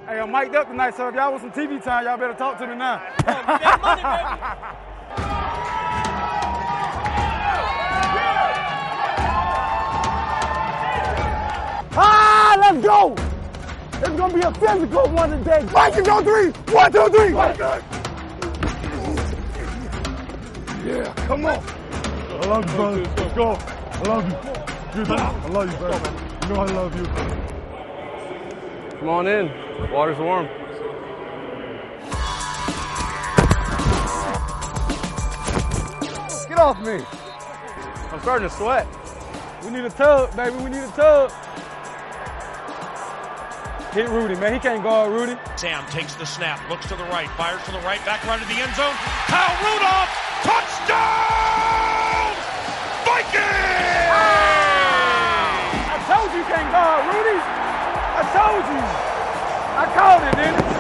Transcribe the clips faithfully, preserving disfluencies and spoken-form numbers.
Hey, I'm mic'd up tonight, so if y'all want some T V time, y'all better talk to me now. Ah, let's go! It's gonna be a physical one today. Vikings on three. One, two, three. Yeah, come on. I love you, brother. Let's go. I love you. Good, I love you, brother. You know I love you. Come on in. Water's warm. Get off me. I'm starting to sweat. We need a tub, baby. We need a tub. Hit Rudy, man. He can't guard Rudy. Sam takes the snap, looks to the right, fires to the right, back right to the end zone. Kyle Rudolph, touchdown! Vikings! I told you you can't guard Rudy. I told you. I called it, didn't it?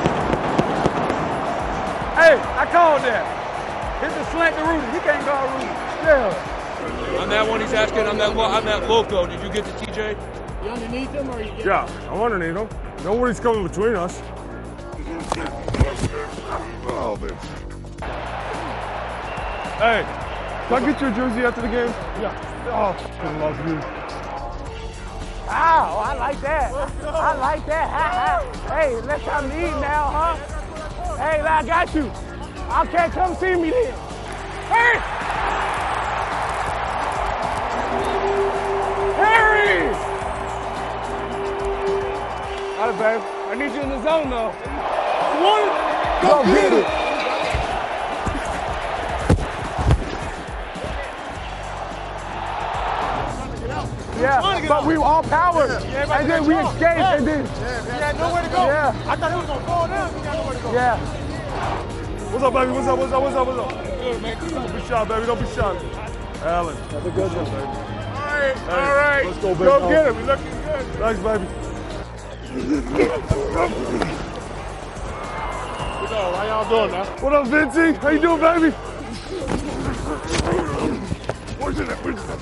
Hey, I called that. Hit the slant to Rudy. He can't guard Rudy. Yeah. On that one, he's asking, on that, on that loco, did you get to T J? You underneath him or you get Yeah, I'm underneath him. Nobody's coming between us. Oh, man. Hey, can I get your jersey after the game? Yeah. Oh, I love you. Ow, I like that. I like that. Hey, let's come to eat now, huh? Hey, I got you. Okay, come see me then. Hey! Harry! Got it, babe. I need you in the zone, though. One, go, go get it. it. Yeah, but we were all powered, yeah, and then we escaped, yeah. and then... Yeah, we had nowhere to go. Yeah. I thought it was going to fall down. We had nowhere to go. Yeah. What's up, baby? What's up, what's up, what's up, what's up? Good, man. Don't be shy, baby. Don't be shy. Allen. Have a good one, baby. All right, hey, all right. Let's go, baby. Go get him. He's looking good. Thanks, baby. How y'all doing, man? What up, Vincey? How you doing, baby? Where's it at? Where's it at?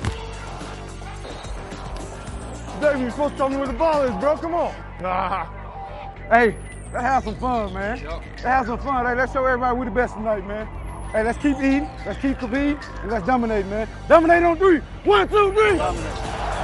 Dave, you're supposed to tell me where the ball is, bro. Come on. Ah. Hey, let's have some fun, man. Yep. Let's have some fun. Hey, let's show everybody we're the best tonight, man. Hey, let's keep eating, let's keep competing, and let's dominate, man. Dominate on three. One, two, three. Dominate.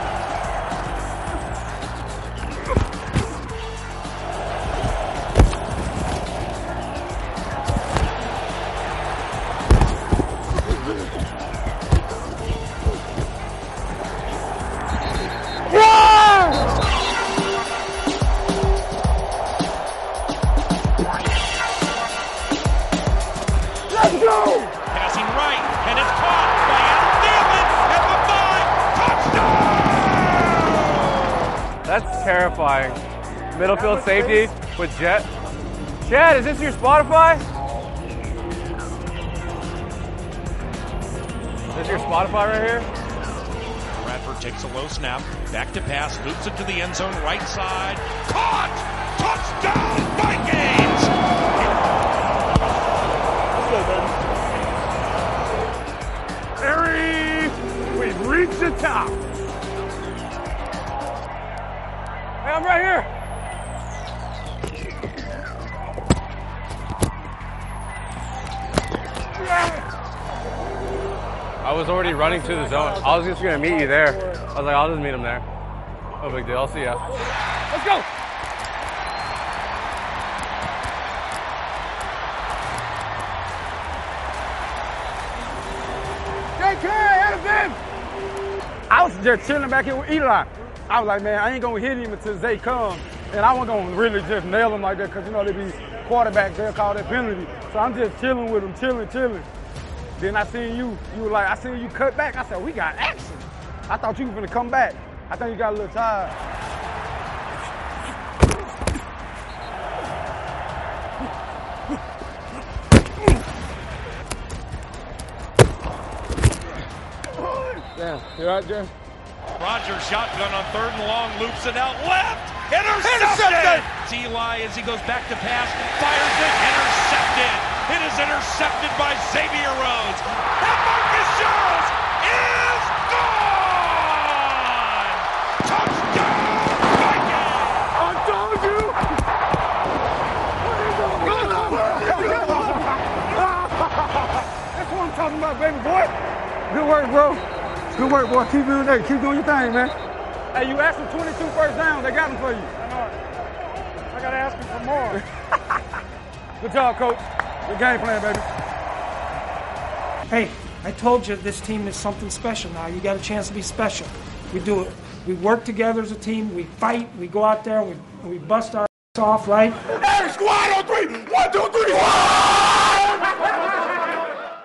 That's terrifying. Middle field safety with Jet. Chad, is this your Spotify? Is this your Spotify right here? Bradford takes a low snap, back to pass, boots it to the end zone, right side. Caught! Touchdown, Vikings! Harry, we've reached the top. Hey, I'm right here. I was already running to the zone. I was just gonna meet you there. I was like, I'll just meet him there. No big deal. I'll see ya. Let's go. J K, ahead of him. I was just chilling back here with Eli. I was like, man, I ain't gonna hit him until Zay comes. And I wasn't gonna really just nail him like that because, you know, they be quarterbacks, they'll call that penalty. So I'm just chilling with him, chilling, chilling. Then I seen you, you were like, I seen you cut back. I said, we got action. I thought you were gonna come back. I think you got a little tired. Damn, you all right, Jay? Rodgers shotgun on third and long, loops it out left. Intercepted! Intercepted! Eli, as he goes back to pass, fires it, intercepted. It is intercepted by Xavier Rhodes. And Marcus Jones is gone! Touchdown, Vikings! I told you! about, baby boy. Good work, bro. Good work, boy. Keep doing that. Keep doing your thing, man. Hey, you asked for twenty-two first downs. They got them for you. I know it. I got to ask him for more. Good job, coach. Good game plan, baby. Hey, I told you this team is something special now. You got a chance to be special. We do it. We work together as a team. We fight. We go out there. We, we bust our ass off, right? Hey, squad on three. One, two, three.